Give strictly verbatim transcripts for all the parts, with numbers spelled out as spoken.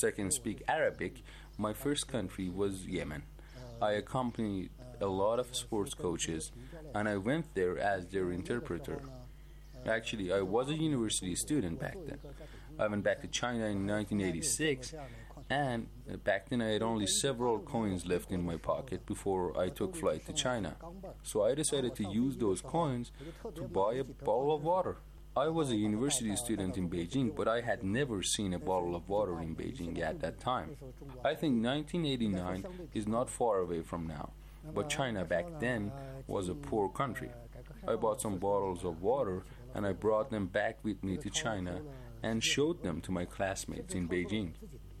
second speak Arabic, my first country was Yemen. I accompanied a lot of sports coaches and I went there as their interpreter. Actually, I was a university student back then. I went back to China in nineteen eighty-six, and back then I had only several coins left in my pocket before I took flight to China. So I decided to use those coins to buy a bottle of water. I was a university student in Beijing, but I had never seen a bottle of water in Beijing at that time. I think nineteen eighty-nine is not far away from now, but China back then was a poor country. I bought some bottles of water and I brought them back with me to China and showed them to my classmates in Beijing.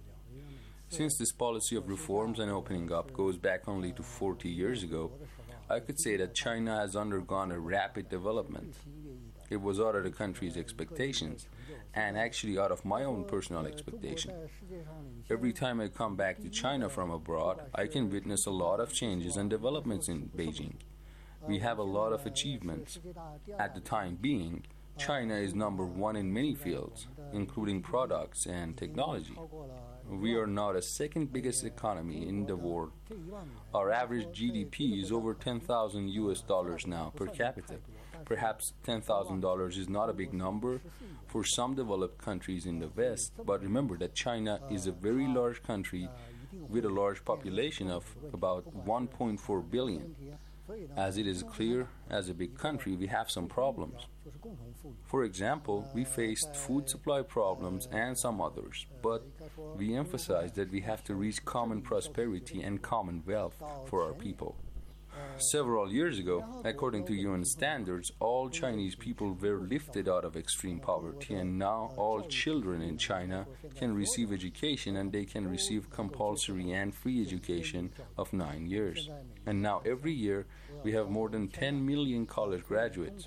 Since this policy of reforms and opening up goes back only to forty years ago, I could say that China has undergone a rapid development. It was out of the country's expectations, and actually out of my own personal expectation. Every time I come back to China from abroad, I can witness a lot of changes and developments in Beijing. We have a lot of achievements. At the time being, China is number one in many fields, including products and technology. We are now the second biggest economy in the world. Our average G D P is over ten thousand U S dollars now per capita. Perhaps ten thousand dollars is not a big number for some developed countries in the West, but remember that China is a very large country with a large population of about one point four billion. As it is clear, as a big country, we have some problems. For example, we faced food supply problems and some others, but we emphasize that we have to reach common prosperity and common wealth for our people. Several years ago, according to U N standards, all Chinese people were lifted out of extreme poverty, and now all children in China can receive education, and they can receive compulsory and free education of nine years. And now every year we have more than ten million college graduates.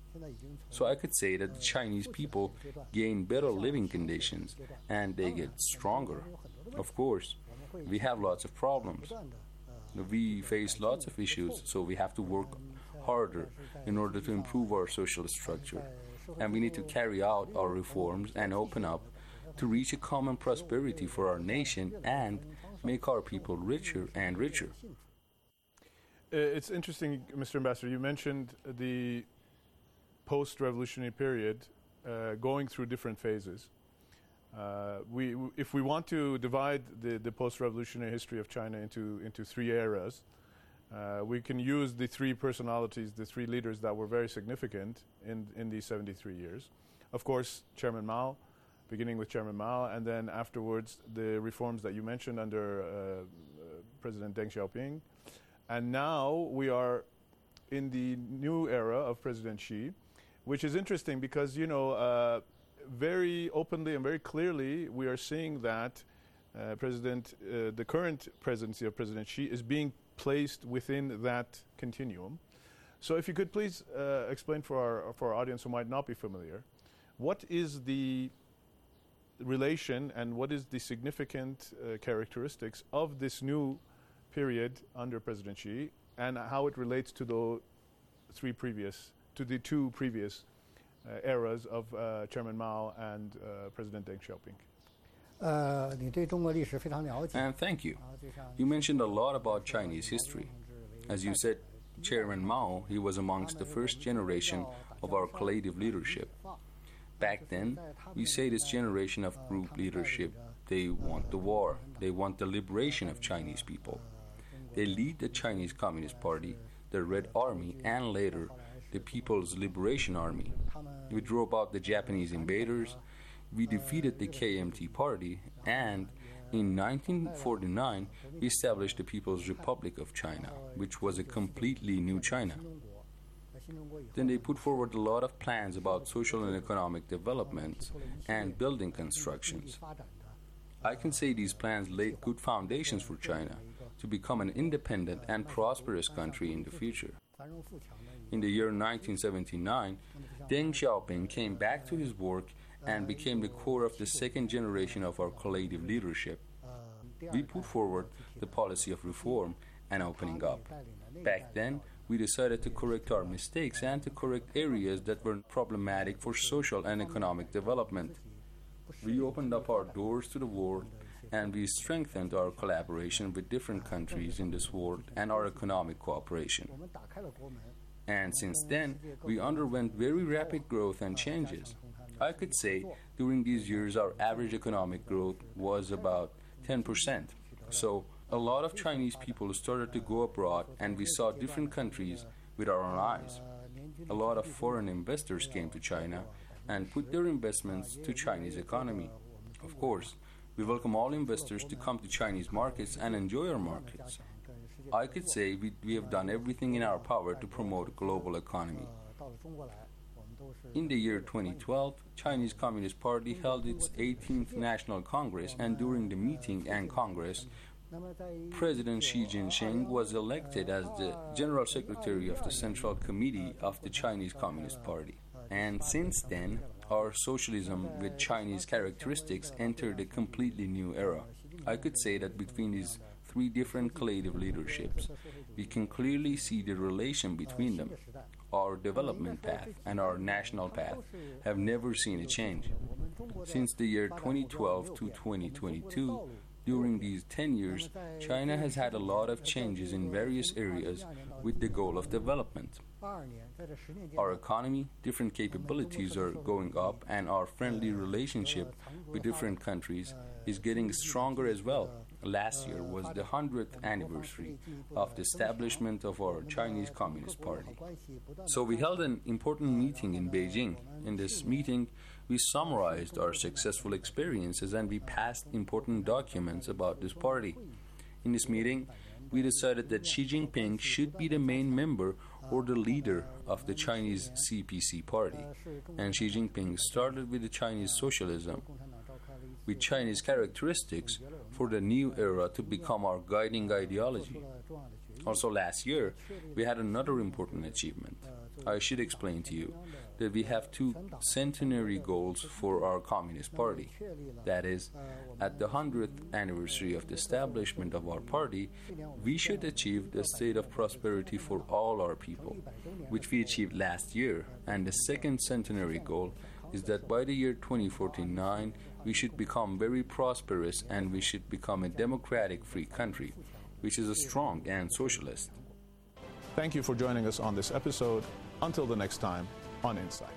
So I could say that the Chinese people gain better living conditions and they get stronger. Of course, we have lots of problems. We face lots of issues, so we have to work harder in order to improve our social structure. And we need to carry out our reforms and open up to reach a common prosperity for our nation and make our people richer and richer. It's interesting, Mister Ambassador, you mentioned the post-revolutionary period uh, going through different phases. Uh, we, if we want to divide the, the post-revolutionary history of China into, into three eras, uh, we can use the three personalities, the three leaders that were very significant in, in these seventy-three years. Of course, Chairman Mao, beginning with Chairman Mao, and then afterwards the reforms that you mentioned under uh, uh, President Deng Xiaoping. And now we are in the new era of President Xi, which is interesting because, you know, uh, very openly and very clearly we are seeing that uh, President, uh, the current presidency of President Xi is being placed within that continuum. So if you could please uh, explain for our, for our audience who might not be familiar, what is the relation and what is the significant uh, characteristics of this new period under President Xi and how it relates to the three previous, to the two previous uh, eras of uh, Chairman Mao and uh, President Deng Xiaoping? And thank you. You mentioned a lot about Chinese history. As you said, Chairman Mao, he was amongst the first generation of our collective leadership. Back then, we say this generation of group leadership, they want the war, they want the liberation of Chinese people. They lead the Chinese Communist Party, the Red Army, and later the People's Liberation Army. We drove out the Japanese invaders, we defeated the K M T Party, and in nineteen forty-nine we established the People's Republic of China, which was a completely new China. Then they put forward a lot of plans about social and economic development and building constructions. I can say these plans laid good foundations for China to become an independent and prosperous country in the future. In the year nineteen seventy-nine, Deng Xiaoping came back to his work and became the core of the second generation of our collective leadership. We put forward the policy of reform and opening up. Back then, we decided to correct our mistakes and to correct areas that were problematic for social and economic development. We opened up our doors to the world and we strengthened our collaboration with different countries in this world and our economic cooperation. And since then, we underwent very rapid growth and changes. I could say during these years our average economic growth was about ten percent. So a lot of Chinese people started to go abroad, and we saw different countries with our own eyes. A lot of foreign investors came to China and put their investments to Chinese economy. Of course, we welcome all investors to come to Chinese markets and enjoy our markets. I could say we, we have done everything in our power to promote a global economy. In the year twenty twelve, Chinese Communist Party held its eighteenth National Congress, and during the meeting and Congress, President Xi Jinping was elected as the General Secretary of the Central Committee of the Chinese Communist Party. And since then, our socialism with Chinese characteristics entered a completely new era. I could say that between these three different collective leaderships, we can clearly see the relation between them. Our development path and our national path have never seen a change. Since the year twenty twelve to twenty twenty-two, during these ten years, China has had a lot of changes in various areas with the goal of development. Our economy, different capabilities are going up, and our friendly relationship with different countries is getting stronger as well. Last year was the hundredth anniversary of the establishment of our Chinese Communist Party. So we held an important meeting in Beijing. In this meeting, we summarized our successful experiences and we passed important documents about this party. In this meeting, we decided that Xi Jinping should be the main member or the leader of the Chinese C P C party. And Xi Jinping started with the Chinese socialism, with Chinese characteristics, for the new era to become our guiding ideology. Also last year, we had another important achievement. I should explain to you that we have two centenary goals for our Communist Party. That is, at the hundredth anniversary of the establishment of our party, we should achieve the state of prosperity for all our people, which we achieved last year. And the second centenary goal is that by the year twenty forty-nine, we should become very prosperous and we should become a democratic free country, which is a strong and socialist. Thank you for joining us on this episode. Until the next time on Insight.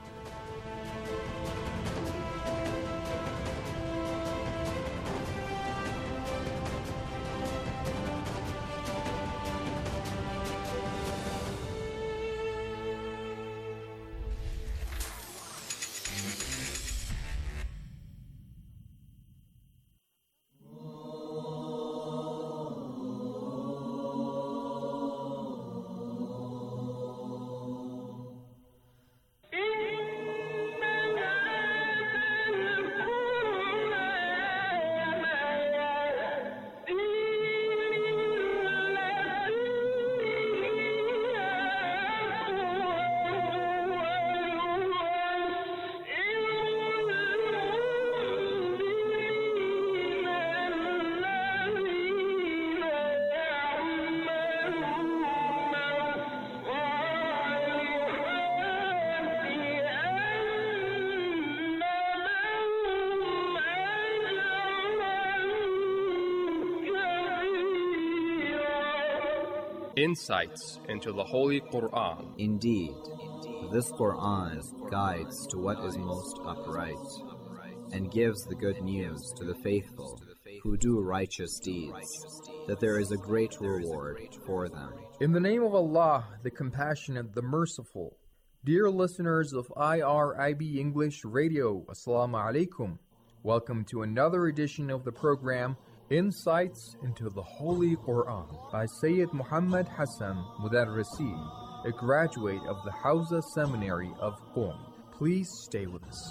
Insights into the Holy Quran. Indeed, this Quran guides to what is most upright and gives the good news to the faithful who do righteous deeds, that there is a great reward for them. In the name of Allah, the Compassionate, the Merciful. Dear listeners of I R I B English Radio, Assalamu alaikum. Welcome to another edition of the program Insights into the Holy Quran by Sayyid Muhammad Hassan Mudarrisi, a graduate of the Hawza Seminary of Qom. Please stay with us.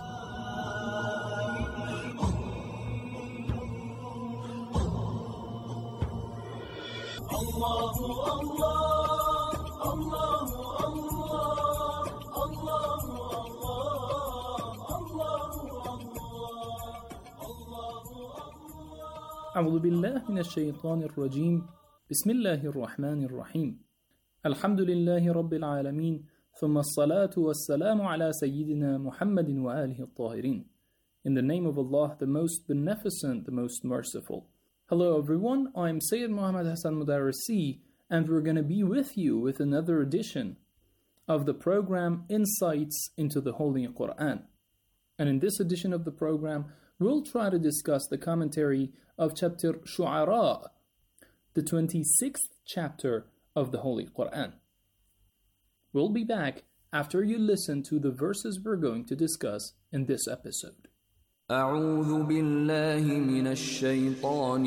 Allahu Allah, Allahu Allah, Allahu أعوذ بالله من الشيطان الرجيم بسم الله الرحمن الرحيم الحمد لله رب العالمين ثم الصلاة والسلام على سيدنا محمد وآله الطاهرين. In the name of Allah, the most beneficent, the most merciful. Hello everyone, I'm Sayyid Muhammad Hassan Mudarrisi, and we're going to be with you with another edition of the program Insights into the Holy Quran. And in this edition of the program, we'll try to discuss the commentary of chapter Shu'ara, the twenty-sixth chapter of the Holy Quran. We'll be back after you listen to the verses we're going to discuss in this episode. أعوذ بالله من الشيطان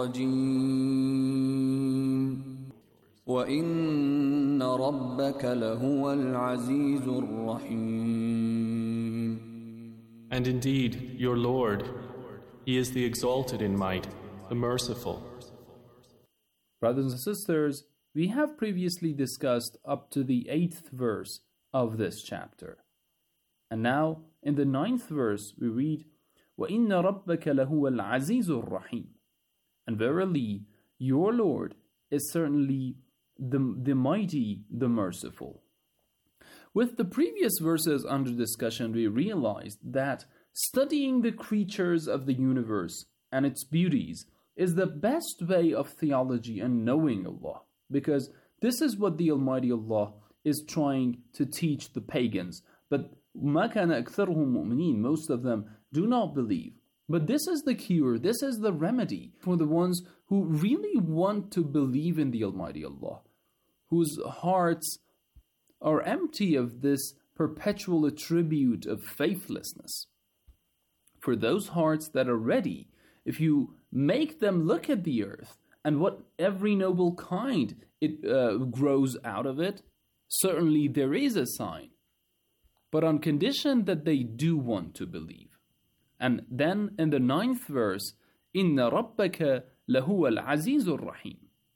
الرجيم وإن ربك لهو العزيز الرحيم. And indeed, your Lord, He is the exalted in might, the merciful. Brothers and sisters, we have previously discussed up to the eighth verse of this chapter. And now, in the ninth verse, we read, وَإِنَّ رَبَّكَ لَهُوَ الْعَزِيزُ الرَّحِيمُ. And verily, your Lord is certainly the, the mighty, the merciful. With the previous verses under discussion, we realized that studying the creatures of the universe and its beauties is the best way of theology and knowing Allah, because this is what the Almighty Allah is trying to teach the pagans. But مَا كَانَ أَكْثَرُهُمْ مُؤْمِنِينَ, most of them do not believe. But this is the cure, this is the remedy for the ones who really want to believe in the Almighty Allah, whose hearts are empty of this perpetual attribute of faithlessness. For those hearts that are ready, if you make them look at the earth and what every noble kind it uh, grows out of it, certainly there is a sign, but on condition that they do want to believe. And then in the ninth verse, إِنَّ رَبَّكَ لَهُوَ الْعَزِيزُ الرَّحِيمُ.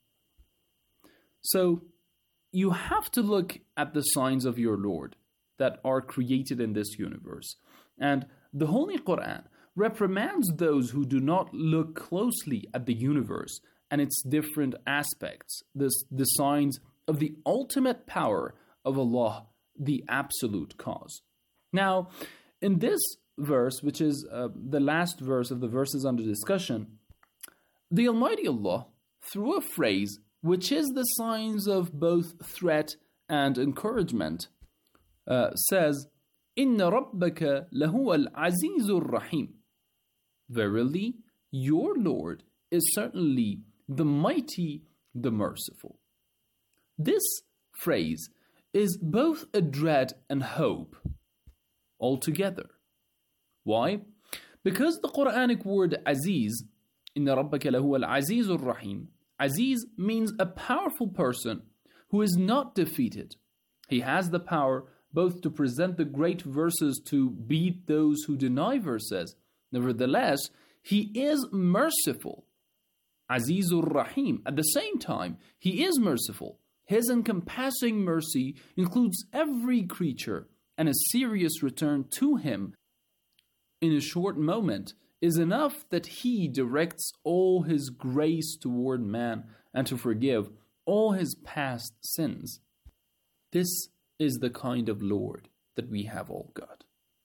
So you have to look at the signs of your Lord that are created in this universe. And the Holy Quran reprimands those who do not look closely at the universe and its different aspects, the, the signs of the ultimate power of Allah, the absolute cause. Now, in this verse, which is uh, the last verse of the verses under discussion, the Almighty Allah, through a phrase which is the signs of both threat and encouragement, uh, says, إِنَّ رَبَّكَ لَهُوَ الْعَزِيزُ الرَّحِيمُ. Verily, your Lord is certainly the mighty, the merciful. This phrase is both a dread and hope altogether. Why? Because the Quranic word Aziz, إِنَّ رَبَّكَ لَهُوَ الْعَزِيزُ الرَّحِيمُ, Aziz means a powerful person who is not defeated. He has the power both to present the great verses to beat those who deny verses. Nevertheless, he is merciful. Azizur Rahim. At the same time, he is merciful. His encompassing mercy includes every creature, and a serious return to him in a short moment is enough that he directs all his grace toward man and to forgive all his past sins. This is the kind of Lord that we have all got.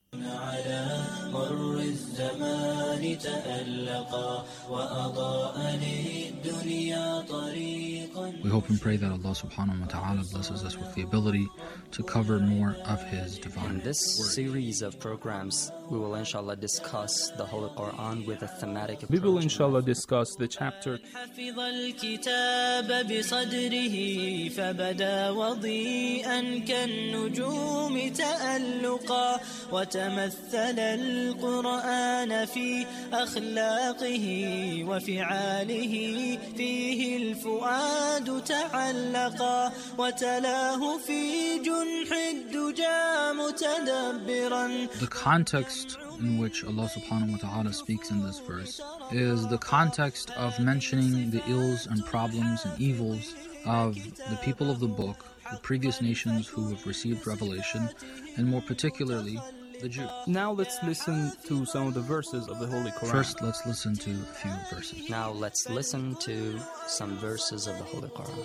We hope and pray that Allah subhanahu wa ta'ala blesses us with the ability to cover more of His divine In this word. series of programs, we will inshallah discuss the Holy Quran with a thematic approach. We will inshallah discuss the chapter حفظ الكتاب بصدره فبدا وضيئا كالنجوم تألقا وتمثل القرآن في أخلاقه وفعاله فيه الفؤاد تعلقا وتلاه في جنح الدجى متدبرا. The context in which Allah subhanahu wa ta'ala speaks in this verse is the context of mentioning the ills and problems and evils of the people of the book, the previous nations who have received revelation, and more particularly the Jews. Now let's listen to some of the verses of the Holy Quran. First, let's listen to a few verses. Now let's listen to some verses of the Holy Quran.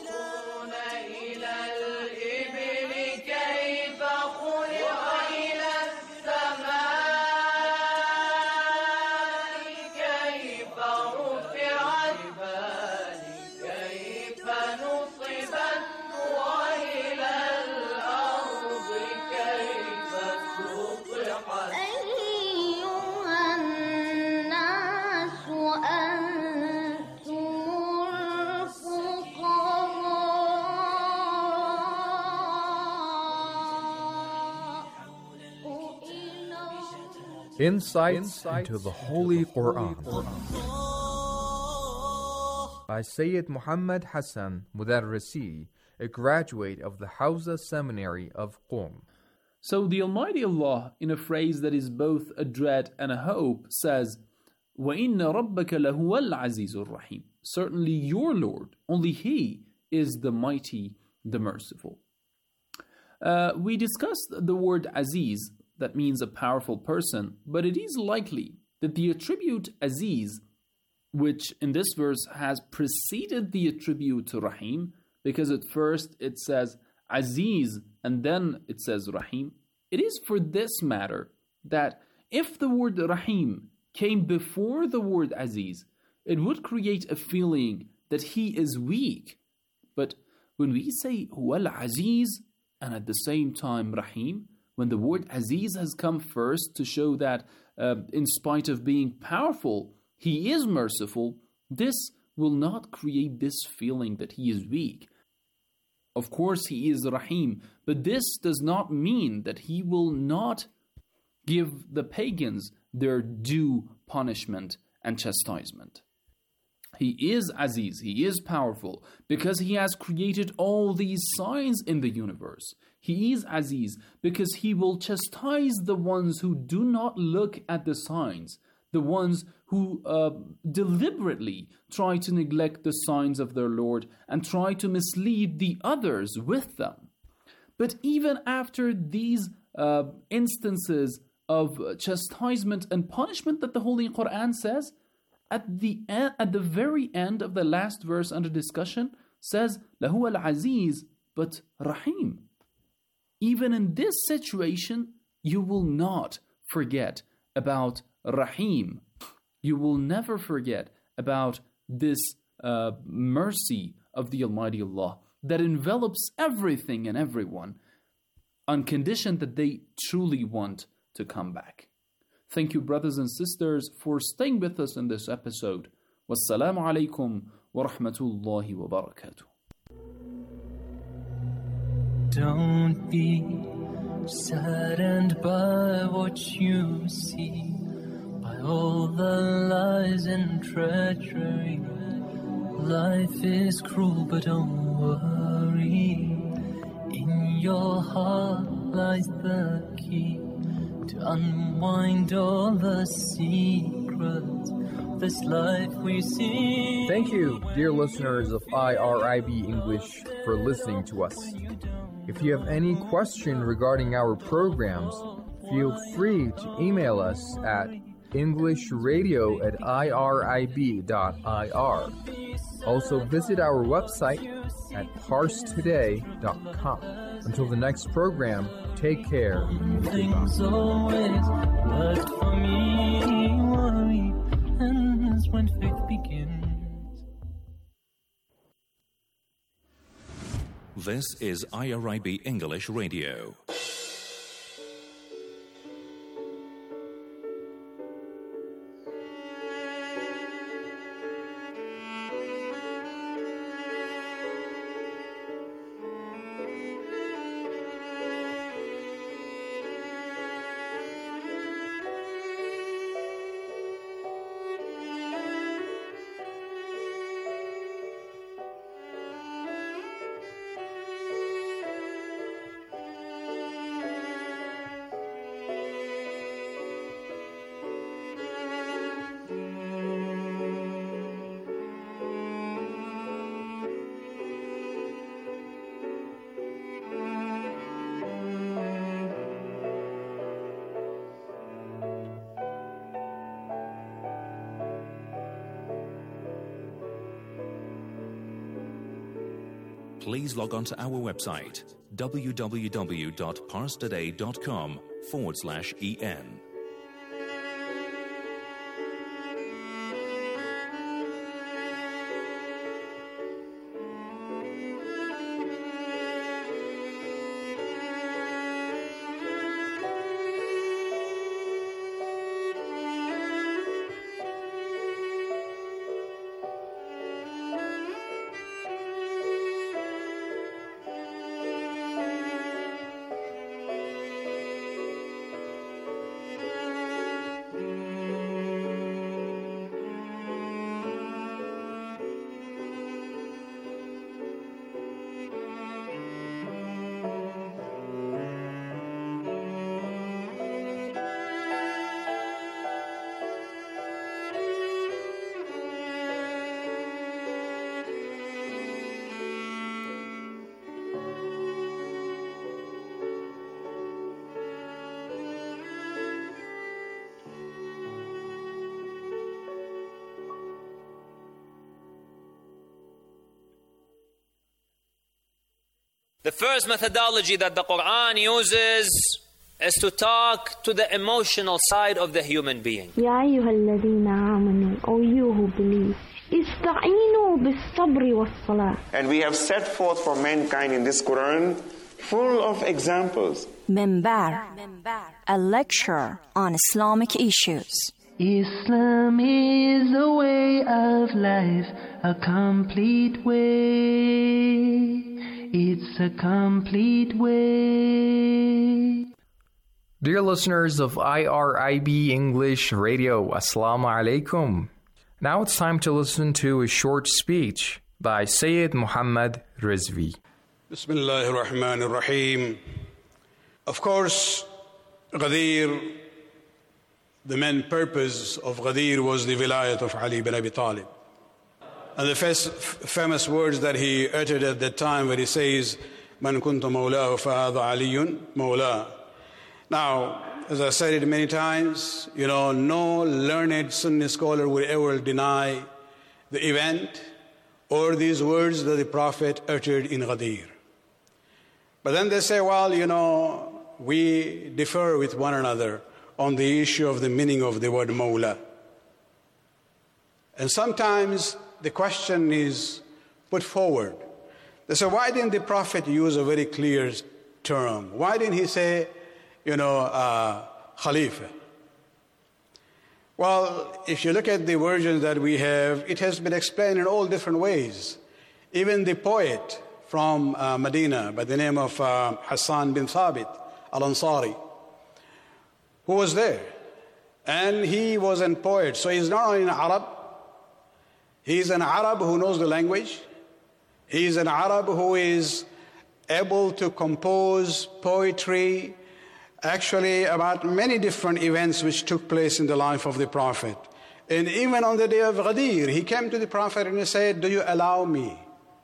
Insights into the Holy Quran by Sayyid Muhammad Hassan Mudarrisi, a graduate of the Hawza Seminary of Qom. So the Almighty Allah, in a phrase that is both a dread and a hope, says, وَإِنَّ رَبَّكَ لَهُوَ الْعَزِيزُ الرَّحِيمُ. Certainly your Lord, only He is the mighty, the merciful. Uh, we discussed the word Aziz, that means a powerful person, but it is likely that the attribute Aziz, which in this verse has preceded the attribute Rahim, because at first it says Aziz and then it says Rahim, it is for this matter that if the word Rahim came before the word Aziz, it would create a feeling that he is weak. But when we say Huwal Aziz and at the same time Rahim, when the word Aziz has come first to show that uh, in spite of being powerful, he is merciful, this will not create this feeling that he is weak. Of course, he is Rahim, but this does not mean that he will not give the pagans their due punishment and chastisement. He is Aziz, he is powerful, because he has created all these signs in the universe. He is Aziz because he will chastise the ones who do not look at the signs, the ones who uh, deliberately try to neglect the signs of their Lord and try to mislead the others with them. But even after these uh, instances of chastisement and punishment that the Holy Quran says, at the end, at the very end of the last verse under discussion, says Lahu al-Aziz, but Rahim. Even in this situation, you will not forget about Rahim. You will never forget about this uh, mercy of the Almighty Allah that envelops everything and everyone on condition that they truly want to come back. Thank you, brothers and sisters, for staying with us in this episode. Wassalamu alaikum wa rahmatullahi wa barakatuh. Don't be saddened by what you see, by all the lies and treachery. Life is cruel, but don't worry. In your heart lies the key to unwind all the secrets of this life we see. Thank you, dear listeners of I R I B English, for listening to us. If you have any question regarding our programs, feel free to email us at englishradio at irib dot I R. Also visit our website at parse today dot com. Until the next program, take care. Things always worked for me. Worry ends when faith begins. This is I R I B English Radio. Please log on to our website, www.parstoday.com forward slash en. The first methodology that the Quran uses is to talk to the emotional side of the human being. يا أيها الذين آمنوا, O you who believe, استعينوا بالصبر والصلاة. And we have set forth for mankind in this Quran full of examples. Minbar, a lecture on Islamic issues. Islam is a way of life, a complete way. It's a complete way. Dear listeners of I R I B English Radio, Assalamu alaikum. Now it's time to listen to a short speech by Sayyid Muhammad Rizvi. Bismillahir Rahmanir Rahim. Of course, Ghadir, the main purpose of Ghadir was the vilayat of Ali bin Abi Talib. And the first famous words that he uttered at that time where he says, Man kuntu mawlahu fa'adha aliyun mawla. Now, as I said it many times, you know, no learned Sunni scholar will ever deny the event or these words that the Prophet uttered in Ghadir. But then they say, well, you know, we differ with one another on the issue of the meaning of the word Mawla. And sometimes the question is put forward. They say, why didn't the Prophet use a very clear term? Why didn't he say, you know, uh, Khalifa? Well, if you look at the versions that we have, it has been explained in all different ways. Even the poet from uh, Medina by the name of uh, Hassan bin Thabit al-Ansari, who was there. And he was a poet, so he's not only an Arab, he's an Arab who knows the language. He's an Arab who is able to compose poetry actually about many different events which took place in the life of the Prophet. And even on the day of Ghadir, he came to the Prophet and he said, do you allow me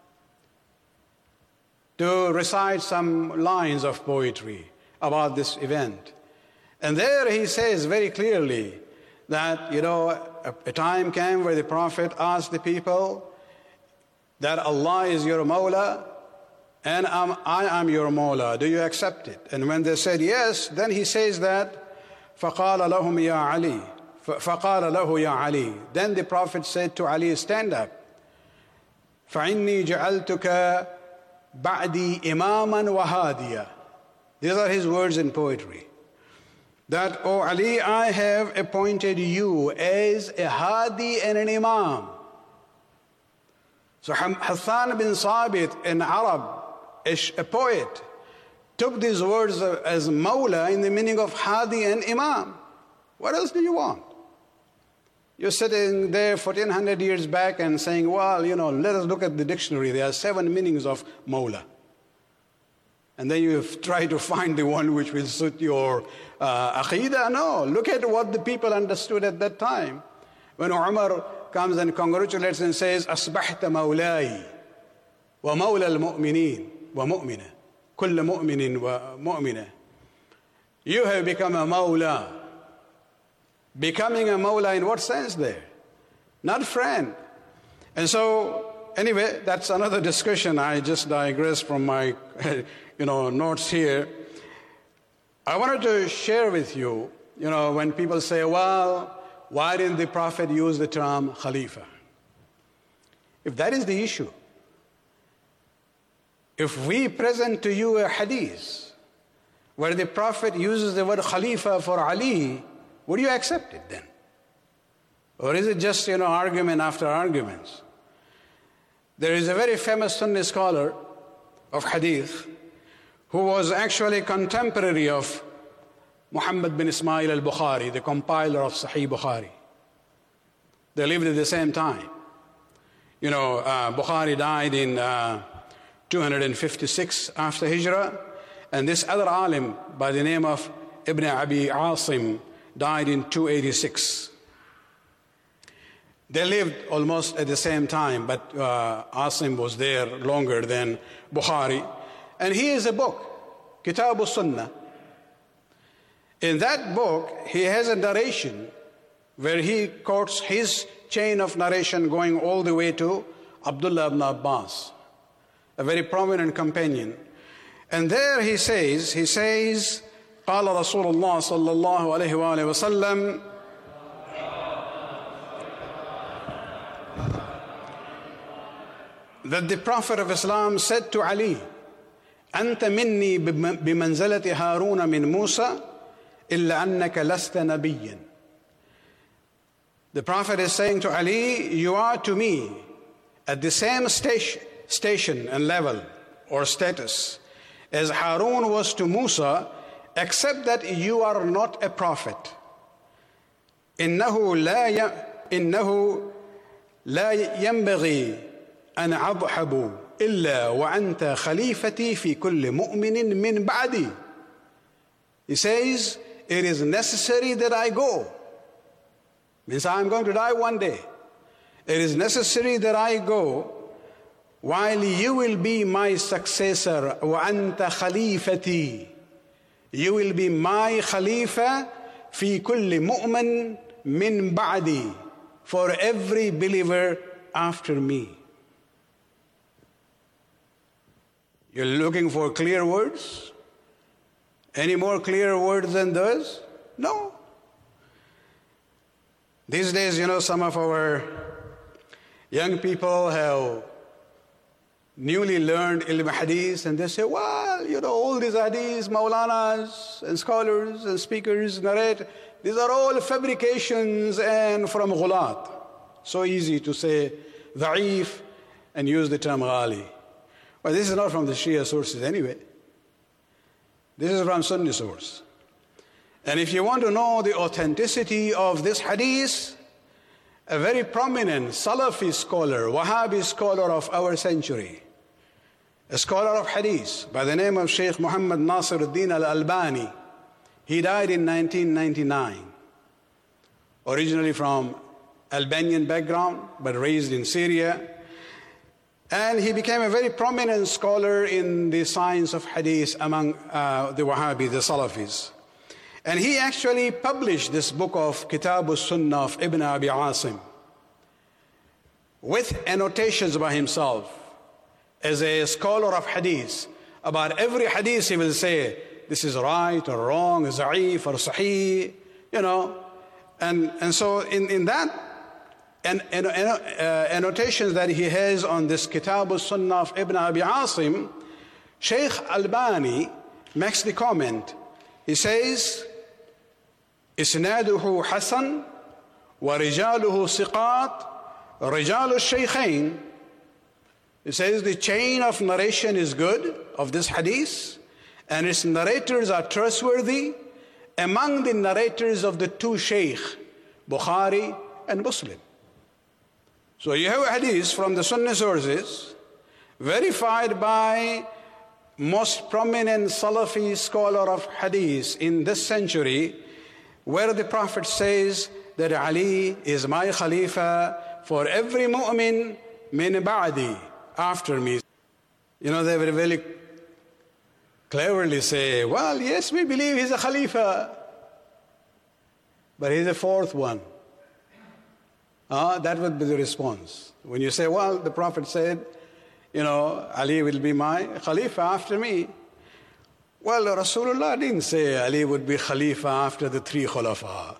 to recite some lines of poetry about this event? And there he says very clearly that, you know, a, a time came where the Prophet asked the people that Allah is your Mawla and I'm, I am your Mawla. Do you accept it? And when they said yes, then he says that فَقَالَ لَهُمْ يَا عَلِي فَقَالَ لَهُ يَا عَلِي. Then the Prophet said to Ali, stand up. فَإِنِّي جَعَلْتُكَ بَعْدِي إِمَامًا وَهَادِيًا. These are his words in poetry. That, O Ali, I have appointed you as a Hadi and an Imam. So Hassan bin Thabit, an Arab, a poet, took these words as Mawla in the meaning of Hadi and Imam. What else do you want? You're sitting there fourteen hundred years back and saying, well, you know, let us look at the dictionary. There are seven meanings of Mawla. And then you try to find the one which will suit your uh, aqidah. No, look at what the people understood at that time. When Umar comes and congratulates and says, أصبحت مولاي ومولى المؤمنين ومؤمنة كل مؤمن ومؤمنة. You have become a mawla. Becoming a mawla in what sense there? Not friend. And so, anyway, that's another discussion. I just digress from my you know, notes here. I wanted to share with you, you know, when people say, well, why didn't the Prophet use the term Khalifa? If that is the issue, if we present to you a hadith where the Prophet uses the word Khalifa for Ali, would you accept it then? Or is it just, you know, argument after arguments? There is a very famous Sunni scholar of hadith who was actually contemporary of Muhammad bin Ismail al-Bukhari, the compiler of Sahih Bukhari. They lived at the same time. You know, uh, Bukhari died in uh, two hundred fifty-six after Hijrah, and this other alim by the name of Ibn Abi Asim died in two eighty-six. They lived almost at the same time, but uh, Asim was there longer than Bukhari. And he has a book, Kitab al-Sunnah. In that book, he has a narration where he quotes his chain of narration going all the way to Abdullah ibn Abbas, a very prominent companion. And there he says, he says, قال رسول الله صلى الله عليه وآله وسلم that the Prophet of Islam said to Ali, أنت مني بمنزلة هارون من موسى إلا أنك لست نبيا. The Prophet is saying to Ali, you are to me at the same station, station and level or status as Harun was to Musa, except that you are not a prophet. إنه لا إنه لا ينبغي أن أضحب إلا وأنت خليفتي في كل مؤمن من بعدي. He says, it is necessary that I go. Means I'm going to die one day. It is necessary that I go while you will be my successor. وأنت خليفتي. You will be my Khalifa في كل مؤمن من بعدي. For every believer after me. You're looking for clear words? Any more clear words than those? No. These days, you know, some of our young people have newly learned ilm hadith, and they say, well, you know, all these hadiths, maulanas and scholars and speakers narrate, these are all fabrications and from ghulat. So easy to say da'if and use the term ghali. Well, this is not from the Shia sources anyway. This is from Sunni source. And if you want to know the authenticity of this hadith, a very prominent Salafi scholar, Wahhabi scholar of our century, a scholar of hadith by the name of Sheikh Muhammad Nasiruddin al-Albani, he died in nineteen ninety-nine, originally from Albanian background, but raised in Syria. And he became a very prominent scholar in the science of hadith among uh, the Wahhabi, the Salafis. And he actually published this book of Kitab al-Sunnah of Ibn Abi Asim with annotations by himself as a scholar of hadith. About every hadith he will say, this is right or wrong, za'if or sahih, you know. And, and so in, in that, And, and uh, annotations that he has on this Kitab al-Sunnah of Ibn Abi Asim, Sheikh Albani makes the comment. He says, إسناده حسن ورجاله ثقات رجال الشيخين. He says the chain of narration is good of this hadith, and its narrators are trustworthy among the narrators of the two Shaykh, Bukhari and Muslim. So you have a hadith from the Sunni sources, verified by most prominent Salafi scholar of hadith in this century, where the Prophet says that Ali is my Khalifa for every mu'min min ba'di, after me. You know, they will very cleverly say, well, yes, we believe he's a Khalifa, but he's a fourth one. Uh, that would be the response. When you say, well, the Prophet said, you know, Ali will be my Khalifa after me. Well, Rasulullah didn't say Ali would be Khalifa after the three Khulafa.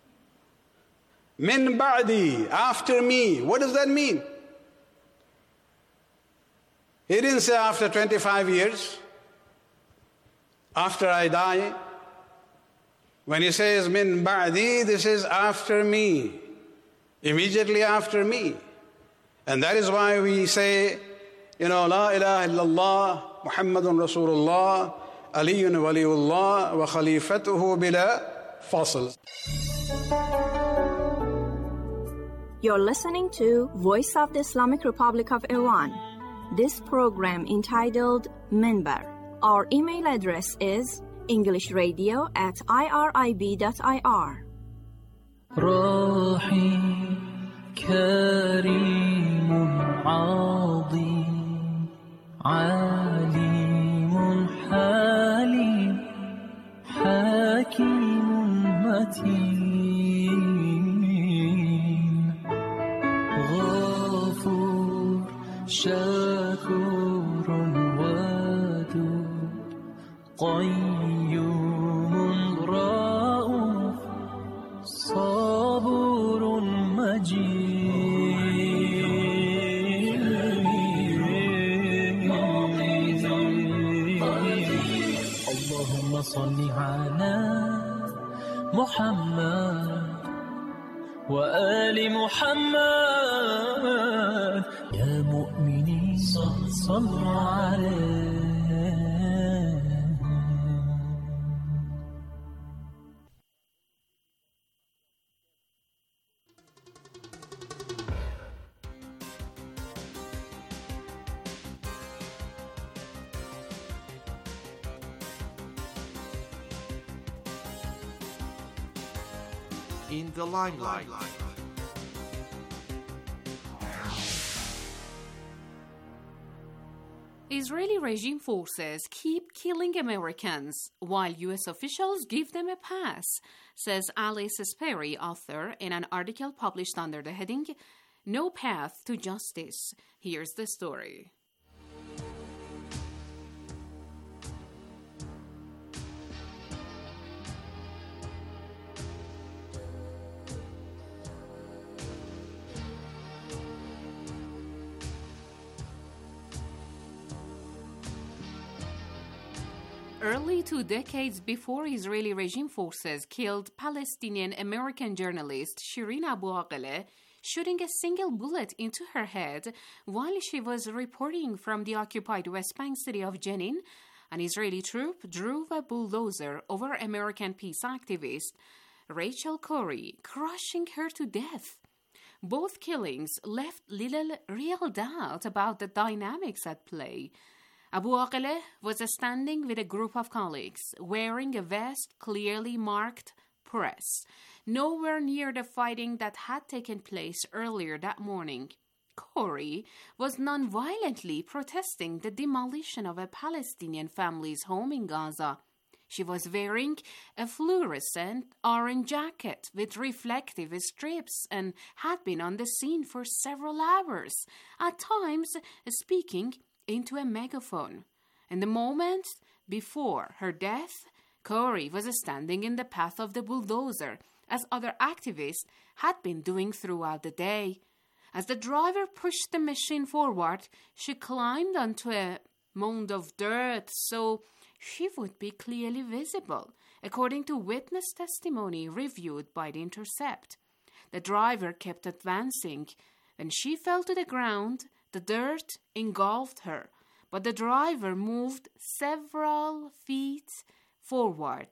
Min ba'di, after me. What does that mean? He didn't say after twenty-five years, after I die. When he says min ba'di, this is after me. Immediately after me. And that is why we say, you know, La ilaha illallah, Muhammadun Rasulullah, Aliyun Waliullah, wa Khalifatuhu bila fasl. You're listening to Voice of the Islamic Republic of Iran. This program entitled Minbar. Our email address is englishradio at irib dot I R. راحي كريم عظيم عليم حليم حكيم متين غفور شكور ودود قيوم رؤوف صبور مجيد اللهم صل على محمد وآل محمد يا مؤمنين صلوا عليه. In the limelight. Israeli regime forces keep killing Americans while U S officials give them a pass, says Alice Sperry, author, in an article published under the heading, No Path to Justice. Here's the story. Early two decades before Israeli regime forces killed Palestinian-American journalist Shireen Abu Akleh, shooting a single bullet into her head while she was reporting from the occupied West Bank city of Jenin, an Israeli troop drove a bulldozer over American peace activist Rachel Corrie, crushing her to death. Both killings left little real doubt about the dynamics at play. Abu Akleh was standing with a group of colleagues, wearing a vest clearly marked press, nowhere near the fighting that had taken place earlier that morning. Corrie was non-violently protesting the demolition of a Palestinian family's home in Gaza. She was wearing a fluorescent orange jacket with reflective strips and had been on the scene for several hours, at times speaking into a megaphone. In the moment before her death, Corrie was standing in the path of the bulldozer, as other activists had been doing throughout the day. As the driver pushed the machine forward, she climbed onto a mound of dirt so she would be clearly visible, according to witness testimony reviewed by The Intercept. The driver kept advancing. When she fell to the ground, the dirt engulfed her, but the driver moved several feet forward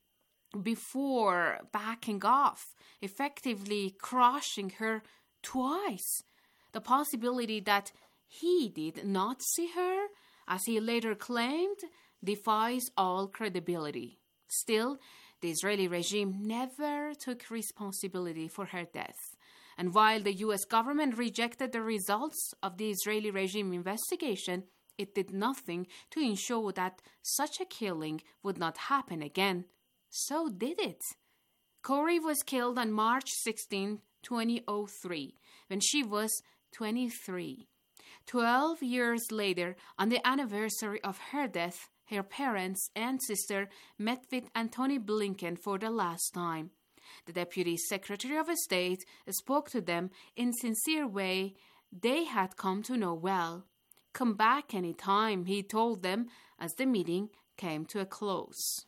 before backing off, effectively crushing her twice. The possibility that he did not see her, as he later claimed, defies all credibility. Still, the Israeli regime never took responsibility for her death. And while the U S government rejected the results of the Israeli regime investigation, it did nothing to ensure that such a killing would not happen again. So did it. Corrie was killed on March sixteenth, twenty oh three, when she was twenty-three. Twelve years later, on the anniversary of her death, her parents and sister met with Antony Blinken for the last time. The Deputy Secretary of State spoke to them in a sincere way they had come to know well. Come back any time, he told them as the meeting came to a close.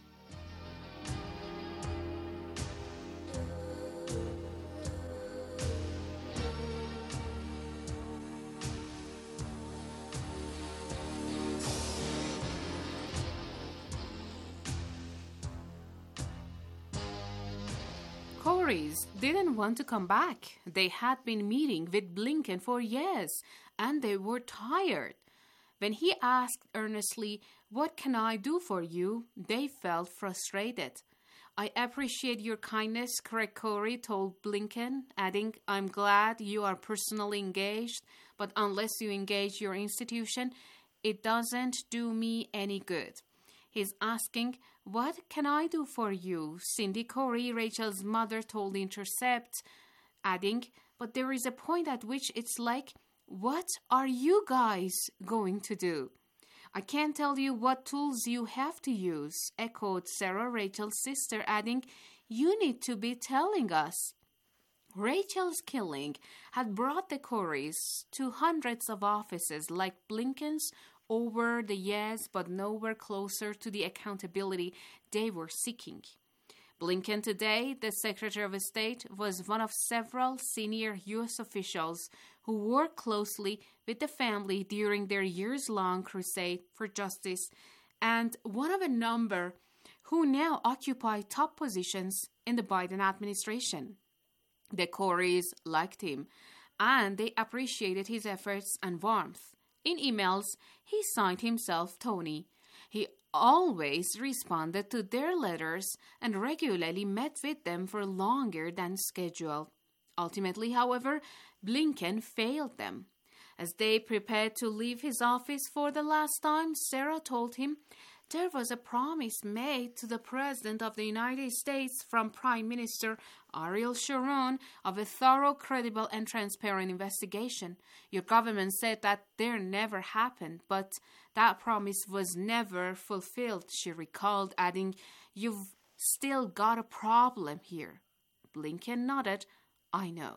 Corries didn't want to come back. They had been meeting with Blinken for years, and they were tired. When he asked earnestly, "What can I do for you?" they felt frustrated. "I appreciate your kindness," Craig Corrie told Blinken, adding, "I'm glad you are personally engaged, but unless you engage your institution, it doesn't do me any good." He's asking, "What can I do for you?" Cindy Corrie, Rachel's mother, told The Intercept, adding, "But there is a point at which it's like, what are you guys going to do?" I can't tell you what tools you have to use, echoed Sarah, Rachel's sister, adding, you need to be telling us. Rachel's killing had brought the Corys to hundreds of offices like Blinken's over the years, but nowhere closer to the accountability they were seeking. Blinken today, the Secretary of State, was one of several senior U S officials who worked closely with the family during their years-long crusade for justice, and one of a number who now occupy top positions in the Biden administration. The Corys liked him, and they appreciated his efforts and warmth. In emails, he signed himself Tony. He always responded to their letters and regularly met with them for longer than scheduled. Ultimately, however, Blinken failed them. As they prepared to leave his office for the last time, Sarah told him there was a promise made to the President of the United States from Prime Minister Ariel Sharon of a thorough, credible, and transparent investigation. Your government said that there never happened, but that promise was never fulfilled, she recalled, adding, you've still got a problem here. Blinken nodded, I know.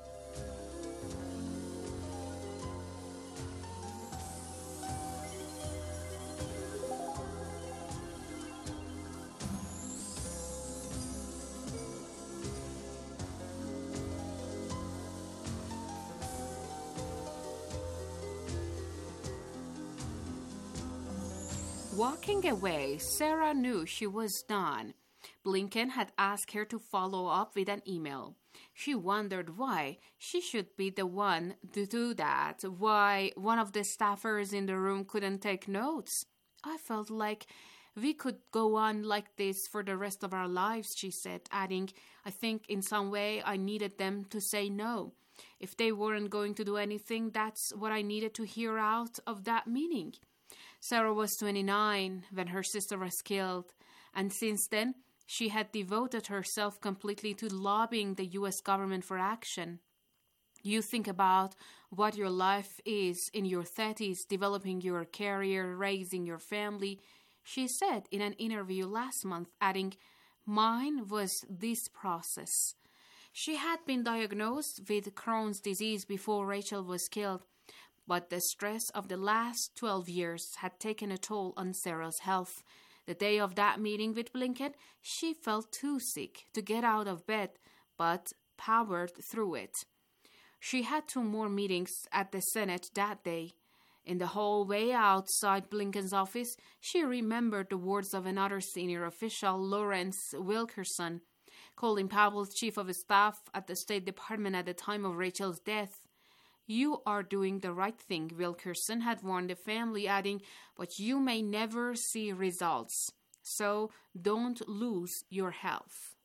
Walking away, Sarah knew she was done. Blinken had asked her to follow up with an email. She wondered why she should be the one to do that, why one of the staffers in the room couldn't take notes. I felt like we could go on like this for the rest of our lives, she said, adding, I think in some way I needed them to say no. If they weren't going to do anything, that's what I needed to hear out of that meeting. Sarah was twenty-nine when her sister was killed, and since then, she had devoted herself completely to lobbying the U S government for action. You think about what your life is in your thirties, developing your career, raising your family, she said in an interview last month, adding, mine was this process. She had been diagnosed with Crohn's disease before Rachel was killed, but the stress of the last twelve years had taken a toll on Sarah's health. The day of that meeting with Blinken, she felt too sick to get out of bed, but powered through it. She had two more meetings at the Senate that day. In the hallway outside Blinken's office, she remembered the words of another senior official, Lawrence Wilkerson, Colin Powell's chief of staff at the State Department at the time of Rachel's death. You are doing the right thing, Wilkerson had warned the family, adding, but you may never see results, so don't lose your health.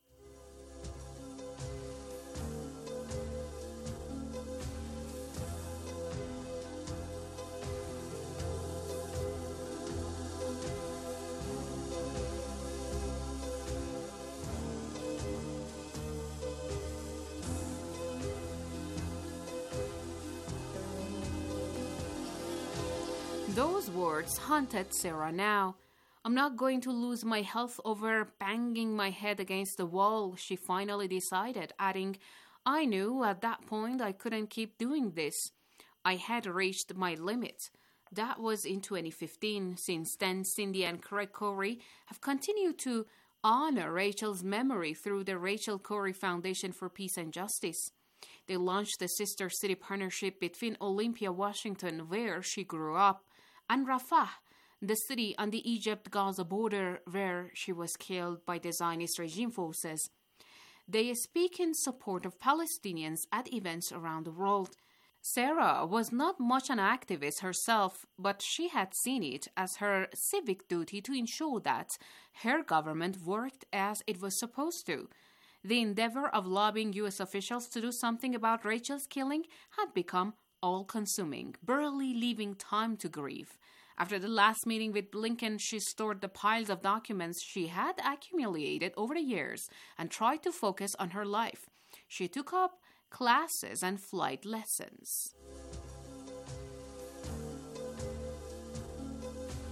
Those words haunted Sarah now. I'm not going to lose my health over banging my head against the wall, she finally decided, adding, I knew at that point I couldn't keep doing this. I had reached my limit. That was in twenty fifteen. Since then, Cindy and Craig Corey have continued to honor Rachel's memory through the Rachel Corey Foundation for Peace and Justice. They launched the Sister City Partnership between Olympia, Washington, where she grew up, and Rafah, the city on the Egypt-Gaza border where she was killed by the Zionist regime forces. They speak in support of Palestinians at events around the world. Sarah was not much an activist herself, but she had seen it as her civic duty to ensure that her government worked as it was supposed to. The endeavor of lobbying U S officials to do something about Rachel's killing had become all-consuming, barely leaving time to grieve. After the last meeting with Blinken, she stored the piles of documents she had accumulated over the years and tried to focus on her life. She took up classes and flight lessons.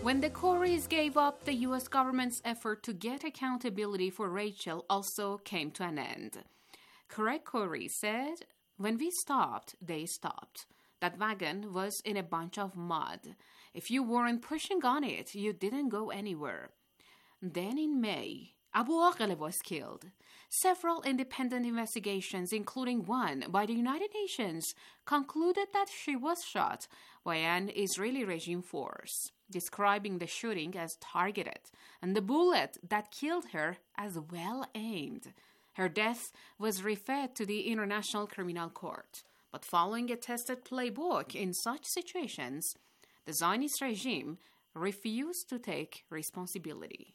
When the Corries gave up, the U S government's effort to get accountability for Rachel also came to an end. Craig Corrie said, "When we stopped, they stopped. That wagon was in a bunch of mud. If you weren't pushing on it, you didn't go anywhere." Then in May, Abu Aqla was killed. Several independent investigations, including one by the United Nations, concluded that she was shot by an Israeli regime force, describing the shooting as targeted and the bullet that killed her as well aimed. Her death was referred to the International Criminal Court. But following a tested playbook in such situations, the Zionist regime refused to take responsibility.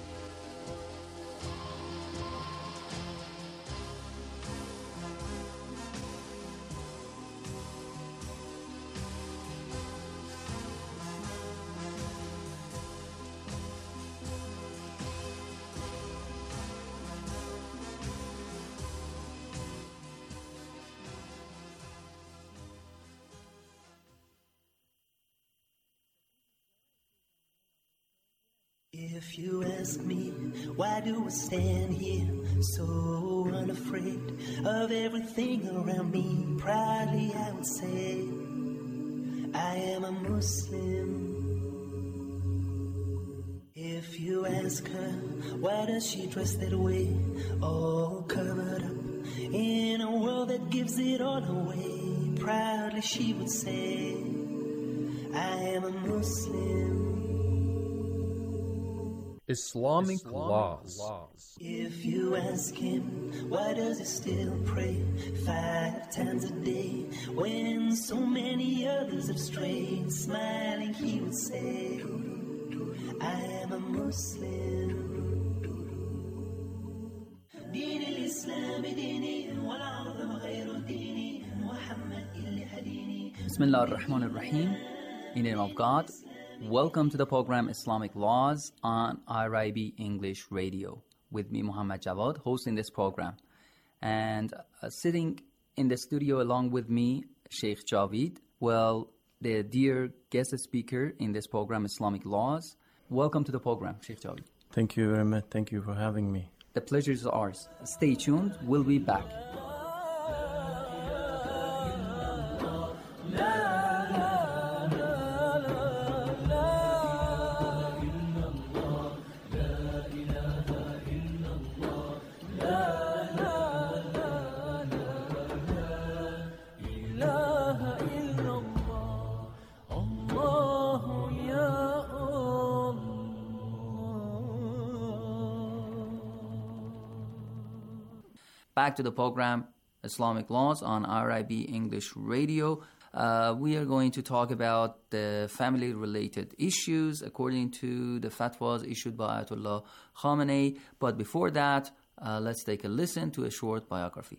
If you ask me, why do I stand here so unafraid of everything around me? Proudly I would say, I am a Muslim. If you ask her, why does she dress that way, all covered up in a world that gives it all away? Proudly she would say, I am a Muslim. Islamic, Islamic laws. laws. If you ask him, why does he still pray five times a day when so many others have strayed? Smiling, he would say, I am a Muslim. Bismillah ar-Rahman ar-Rahim. In the name of God. Welcome to the program Islamic Laws on I R I B English Radio. With me, Muhammad Jawad, hosting this program. And uh, sitting in the studio along with me, Sheikh Javid. Well, the dear guest speaker in this program, Islamic Laws. Welcome to the program, Sheikh Javid. Thank you very much. Thank you for having me. The pleasure is ours. Stay tuned. We'll be back. Back to the program, Islamic Laws on I R I B English Radio. Uh, we are going to talk about the family-related issues according to the fatwas issued by Ayatollah Khamenei. But before that, uh, let's take a listen to a short biography.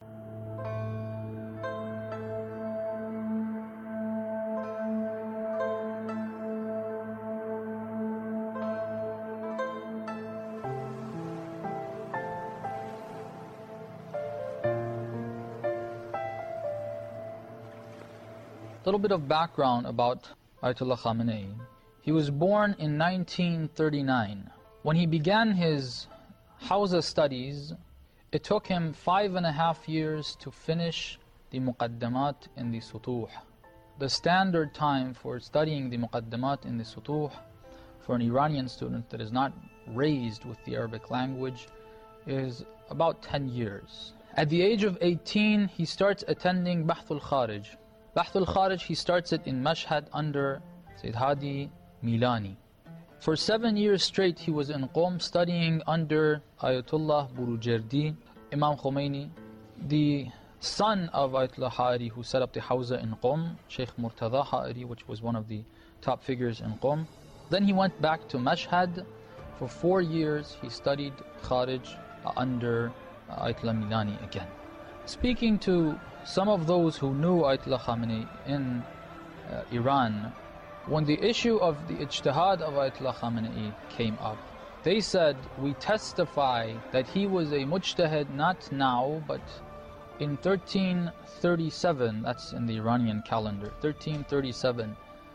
A little bit of background about Ayatollah Khamenei. He was born in nineteen thirty-nine. When he began his Hawza studies, it took him five and a half years to finish the Muqaddamat in the Sutuh. The standard time for studying the Muqaddamat in the Sutuh for an Iranian student that is not raised with the Arabic language is about ten years. At the age of eighteen, he starts attending Bahthul Kharij. Bahthul Kharij, he starts it in Mashhad under Sayyid Hadi Milani. For seven years straight, he was in Qom studying under Ayatollah Burujerdi, Imam Khomeini, the son of Ayatollah Ha'ari, who set up the Hawza in Qom, Sheikh Murtada Ha'ari, which was one of the top figures in Qom. Then he went back to Mashhad. For four years, he studied Kharij under Ayatollah Milani again. Speaking to some of those who knew Ayatollah Khamenei in uh, Iran, when the issue of the ijtihad of Ayatollah Khamenei came up, they said, we testify that he was a mujtahid not now, but in thirteen thirty-seven, that's in the Iranian calendar, thirteen thirty-seven,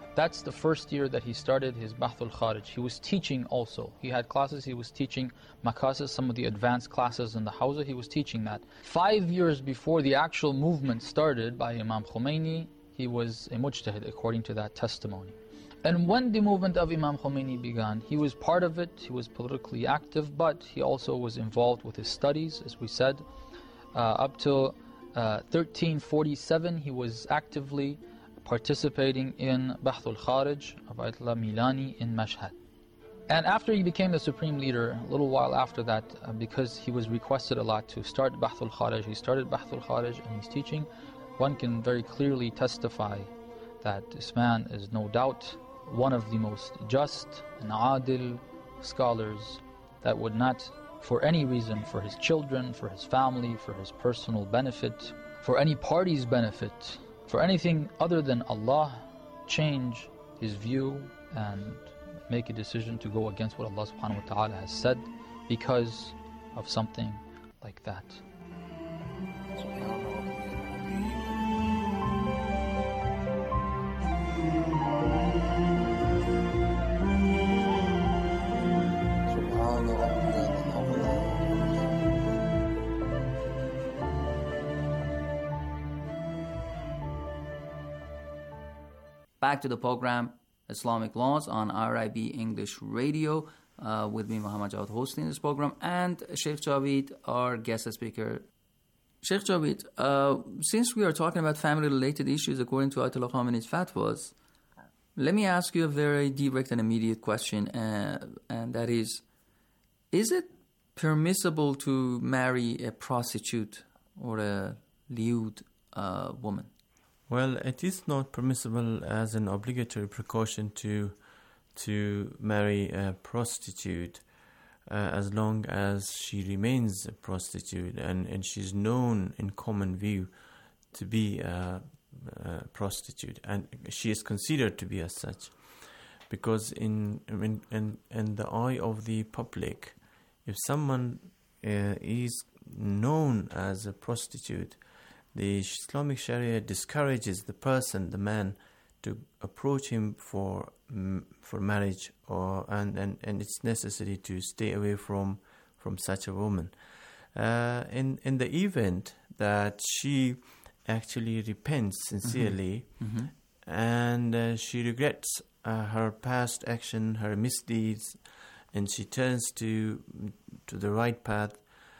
That's the first year that he started his Bahthul Kharij. He was teaching also. He had classes, he was teaching Makasis, some of the advanced classes in the Hawza, he was teaching that. Five years before the actual movement started by Imam Khomeini, he was a mujtahid according to that testimony. And when the movement of Imam Khomeini began, he was part of it, he was politically active, but he also was involved with his studies, as we said. Uh, up till uh, thirteen forty-seven, he was actively participating in Bahthul Kharij of Ayatollah Milani in Mashhad. And after he became the supreme leader, a little while after that, uh, because he was requested a lot to start Bahthul Kharij, he started Bahthul Kharij and he's teaching. One can very clearly testify that this man is no doubt one of the most just and adil scholars that would not, for any reason, for his children, for his family, for his personal benefit, for any party's benefit, for anything other than Allah, change his view and make a decision to go against what Allah subhanahu wa ta'ala has said because of something like that. Back to the program, Islamic Laws on R I B English Radio, uh, with me, Muhammad Jawad, hosting this program, and Sheikh Javed, our guest speaker. Sheikh Javed, uh, since we are talking about family-related issues according to Ayatollah Khomeini's fatwas, let me ask you a very direct and immediate question, uh, and that is, is it permissible to marry a prostitute or a lewd uh, woman? Well, it is not permissible as an obligatory precaution to to marry a prostitute uh, as long as she remains a prostitute and, and she's known in common view to be a, a prostitute, and she is considered to be as such. Because in in, in, in the eye of the public, if someone uh, is known as a prostitute, the Islamic Sharia discourages the person, the man, to approach him for um, for marriage, or and, and, and it's necessary to stay away from from such a woman. Uh, in in the event that she actually repents sincerely, mm-hmm. Mm-hmm. and uh, she regrets uh, her past action, her misdeeds, and she turns to to the right path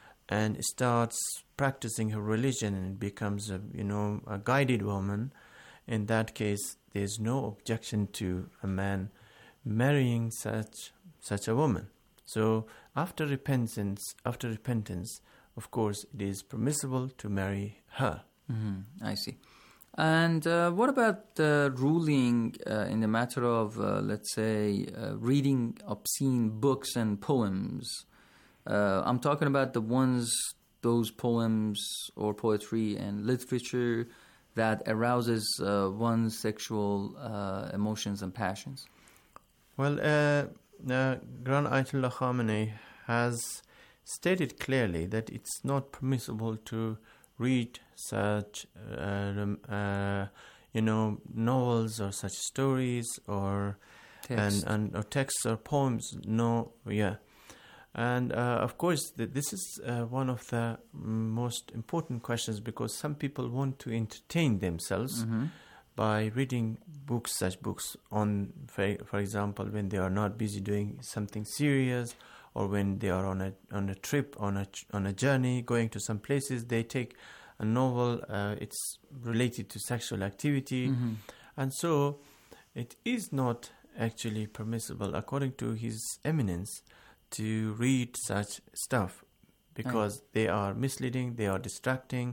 and starts practicing her religion and becomes a you know a guided woman, in that case there's no objection to a man marrying such such a woman. So after repentance, after repentance, of course, it is permissible to marry her. Mm-hmm. I see. And uh, what about the ruling uh, in the matter of, uh, let's say, uh, reading obscene books and poems? Uh, I'm talking about the ones, those poems or poetry and literature that arouses uh, one's sexual uh, emotions and passions. Well, uh, uh, Grand Ayatollah Khamenei has stated clearly that it's not permissible to read such, uh, uh, you know, novels or such stories or Text. and and or texts or poems. No, yeah. And, uh, of course, th- this is uh, one of the most important questions, because some people want to entertain themselves Mm-hmm. by reading books, such books, on, for, for example, when they are not busy doing something serious, or when they are on a on a trip, on a on a journey, going to some places, they take a novel, uh, it's related to sexual activity. Mm-hmm. And so it is not actually permissible, according to His Eminence, to read such stuff, because Right. they are misleading, they are distracting,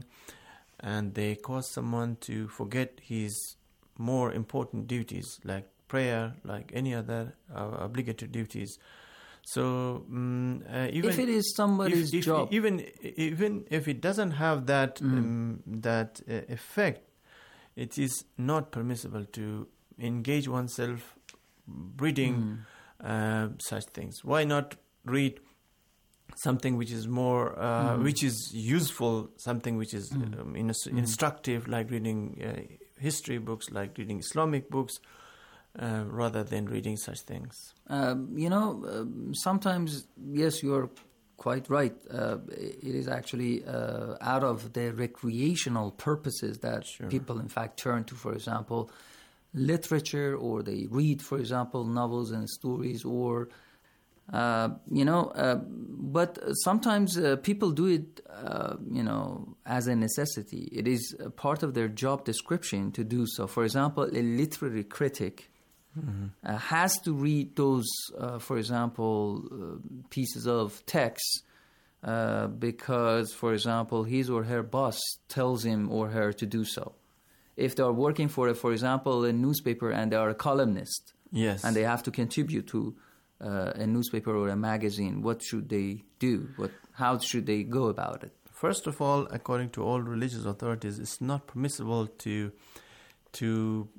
and they cause someone to forget his more important duties, like prayer, like any other uh, obligatory duties. So um, uh, even If it is somebody's if, if, job. even even if it doesn't have that Mm. um, that uh, effect, it is not permissible to engage oneself reading uh, such things. Why not read something which is more, uh, Mm. which is useful, something which is Mm. um, ins- Mm. instructive, like reading uh, history books, like reading Islamic books, uh, rather than reading such things. Um, you know, um, sometimes, yes, you're quite right. Uh, it is actually uh, out of the recreational purposes that Sure. people, in fact, turn to, for example, literature, or they read, for example, novels and stories, or uh, you know. Uh, but sometimes uh, people do it, uh, you know, as a necessity. It is a part of their job description to do so. For example, a literary critic Mm-hmm. uh, has to read those, uh, for example, uh, pieces of text uh, because, for example, his or her boss tells him or her to do so. If they are working for, a, for example, a newspaper and they are a columnist, Yes. and they have to contribute to uh, a newspaper or a magazine, what should they do? What, how should they go about it? First of all, according to all religious authorities, it's not permissible to to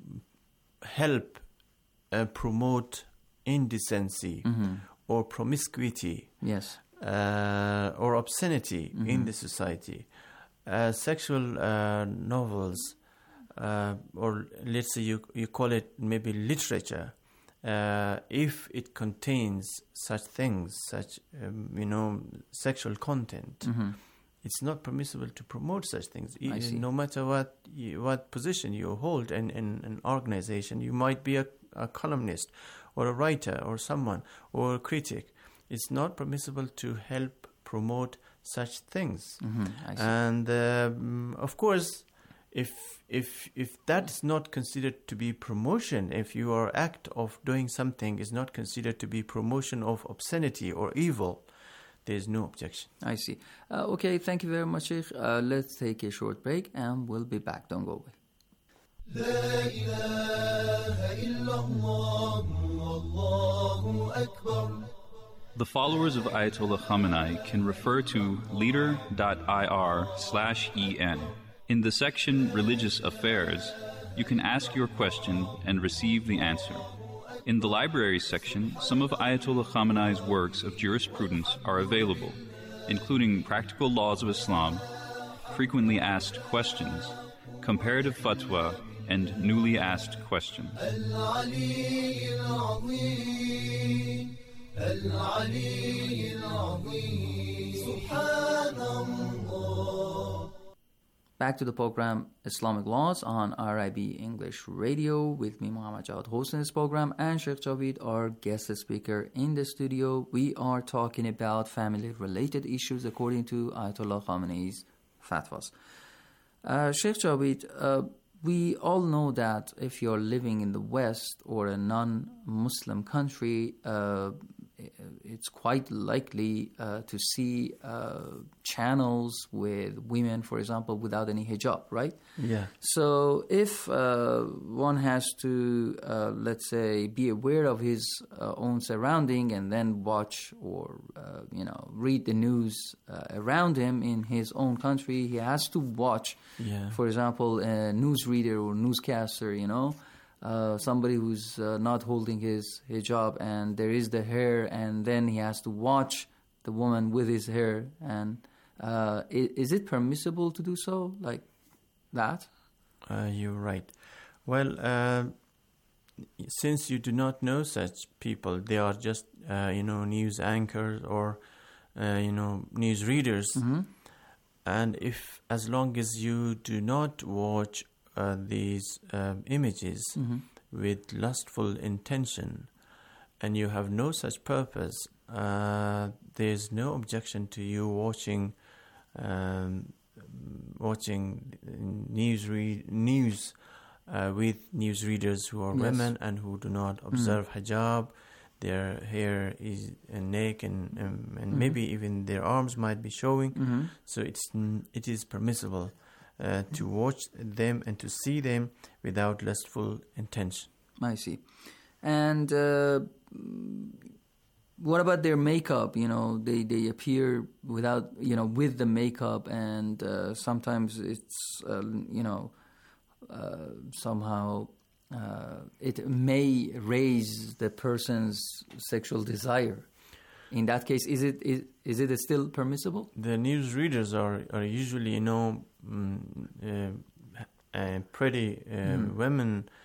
help uh, promote indecency Mhm. or promiscuity, Yes. uh, or obscenity Mhm. in the society. Uh, sexual uh, novels, uh, or let's say you you call it maybe literature, uh, if it contains such things, such um, you know sexual content. Mhm. It's not permissible to promote such things. I E- see. No matter what you, what position you hold in, in an organization, you might be a, a columnist or a writer or someone or a critic. It's not permissible to help promote such things. Mhm, I see. And um, of course, if if if that's not considered to be promotion, if your act of doing something is not considered to be promotion of obscenity or evil, there is no objection. I see. Uh, okay, thank you very much, Sheikh. Uh, let's take a short break and we'll be back. Don't go away. لا إله إلا الله والله أكبر. The followers of Ayatollah Khamenei can refer to leader.ir slash en. In the section Religious Affairs, you can ask your question and receive the answer. In the Libraries section, some of Ayatollah Khamenei's works of jurisprudence are available, including Practical Laws of Islam, Frequently Asked Questions, Comparative Fatwa, and Newly Asked Questions. العلي العظيم العلي العظيم سبحان الله. Back to the program Islamic Laws on R I B English Radio with me, Muhammad Jawad, hosting this program, and Sheikh Javid, our guest speaker in the studio. We are talking about family-related issues according to Ayatollah Khamenei's fatwas. Uh, Sheikh Javid, uh, we all know that if you're living in the West or a non-Muslim country, uh, it's quite likely uh, to see uh, channels with women, for example, without any hijab, right? Yeah. So if uh, one has to, uh, let's say, be aware of his uh, own surrounding and then watch or, uh, you know, read the news uh, around him in his own country, he has to watch, Yeah. for example, a newsreader or newscaster, you know, Uh, somebody who's uh, not holding his hijab, and there is the hair, and then he has to watch the woman with his hair. And uh, is, is it permissible to do so like that? Uh, you're right. Well, uh, since you do not know such people, they are just, uh, you know, news anchors or, uh, you know, news readers. Mm-hmm. And if, as long as you do not watch uh, these uh, images Mm-hmm. with lustful intention, and you have no such purpose, uh, there's no objection to you watching um, watching news re- news uh, with news readers who are Yes. women and who do not observe hijab. Their hair is uh, neck and um, and Mhm. maybe even their arms might be showing. Mhm. So it's n- it is permissible uh, to watch them and to see them without lustful intention. I see. And uh, what about their makeup? You know, they, they appear without, you know, with the makeup, and uh, sometimes it's, uh, you know, uh, somehow uh, it may raise the person's sexual desire. In that case, is it is, is it still permissible? The news readers are, are usually, you know, mm, uh, uh, pretty uh, Mm. women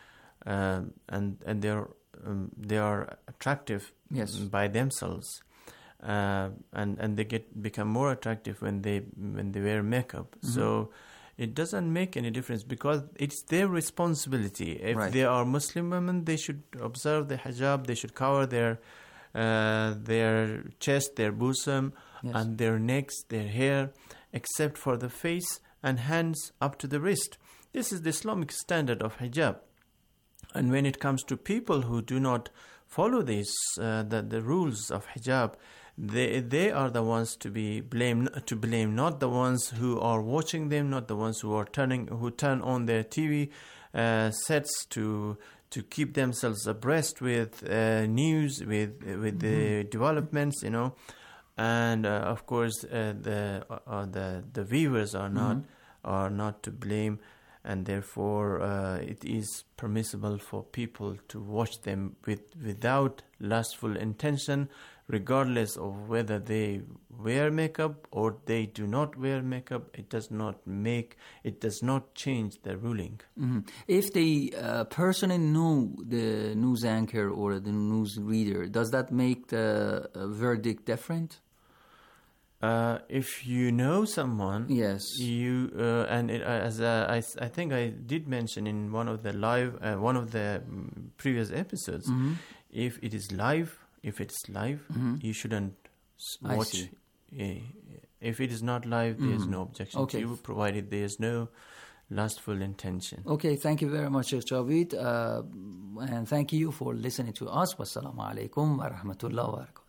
um, and and they're um, they are attractive Yes. by themselves, uh, and and they get become more attractive when they when they wear makeup. Mhm. So it doesn't make any difference because it's their responsibility. If Right. they are Muslim women, they should observe the hijab. They should cover their uh, their chest, their bosom, Yes. and their necks, their hair, except for the face and hands up to the wrist. This is the Islamic standard of hijab. And when it comes to people who do not follow these uh, the the rules of hijab, they they are the ones to be blamed to blame, not the ones who are watching them, not the ones who are turning who turn on their T V uh, sets to to keep themselves abreast with uh, news, with with the developments, you know, and uh, of course uh, the uh, the the viewers are not Mhm. are not to blame. And therefore, uh, it is permissible for people to watch them with without lustful intention, regardless of whether they wear makeup or they do not wear makeup. It does not make, it does not change the ruling. Mhm. If the uh, person know the news anchor or the news reader, does that make the uh, verdict different? Uh, if you know someone, yes, you uh, and it, uh, as uh, I, I think I did mention in one of the live, uh, one of the mm, previous episodes, Mhm. if it is live, if it's live, Mhm. you shouldn't s- I watch. see. Uh, if it is not live, there is Mhm. no objection Okay. to you, provided there is no lustful intention. Okay, thank you very much, Sheikh Javed, uh, and thank you for listening to us. Wassalamu alaikum wa rahmatullahi wa barakatuh.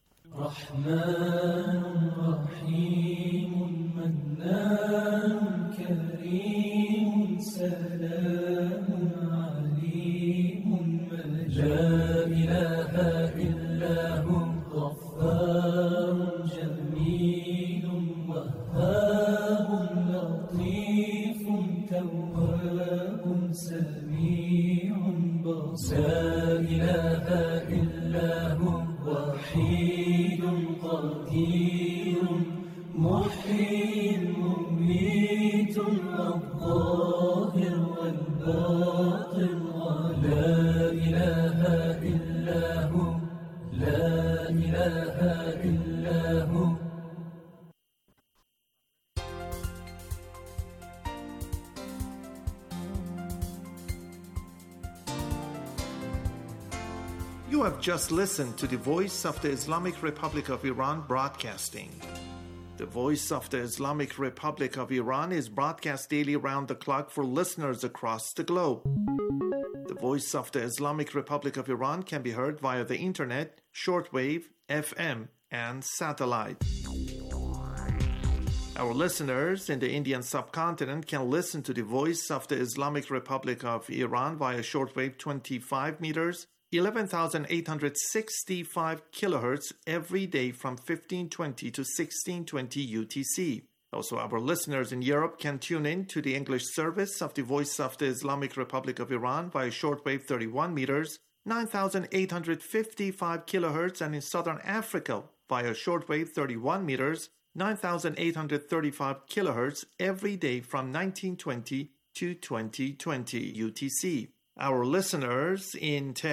رحمن رحيم منان كريم سلام عليم لا إله إلا هو غفار جميل وهاب لطيف تواب سميع بصير لا إله إلا هو وحيد قدير محيي مميت الظاهر والباطن لا إله إلا هو لا إله إلا هو. You have just listened to the Voice of the Islamic Republic of Iran broadcasting. The Voice of the Islamic Republic of Iran is broadcast daily around the clock for listeners across the globe. The Voice of the Islamic Republic of Iran can be heard via the internet, shortwave, F M, and satellite. Our listeners in the Indian subcontinent can listen to the Voice of the Islamic Republic of Iran via shortwave twenty-five meters, eleven thousand eight hundred sixty-five kilohertz every day from fifteen twenty to sixteen twenty U T C. Also, our listeners in Europe can tune in to the English service of the Voice of the Islamic Republic of Iran via shortwave thirty-one meters, nine thousand eight hundred fifty-five kilohertz, and in Southern Africa via shortwave thirty-one meters, nine thousand eight hundred thirty-five kilohertz every day from nineteen twenty to twenty twenty U T C. Our listeners in Tehran